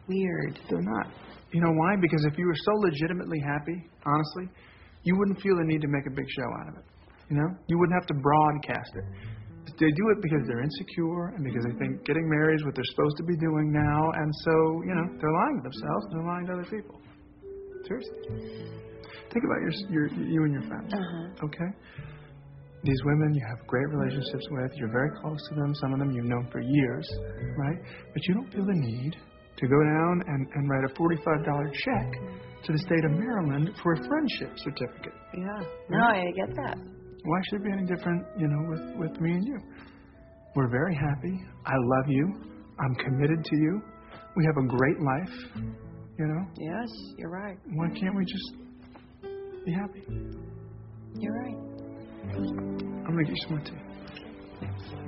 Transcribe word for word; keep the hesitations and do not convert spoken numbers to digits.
weird. They're not. You know why? Because if you were so legitimately happy, honestly, you wouldn't feel the need to make a big show out of it. You know? You wouldn't have to broadcast it. They do it because they're insecure and because they think getting married is what they're supposed to be doing now, and so, you know, they're lying to themselves and they're lying to other people. Seriously. Think about your, your you and your family. Uh-huh. Okay? These women you have great relationships with, you're very close to them, some of them you've known for years, right? But you don't feel the need to go down and, and write a forty-five dollars check to the state of Maryland for a friendship certificate. Yeah. Right? No, I get that. Why should it be any different, you know, with, with me and you? We're very happy. I love you. I'm committed to you. We have a great life, you know? Yes, you're right. Why can't we just be happy? You're right. I'm going to get you some more tea.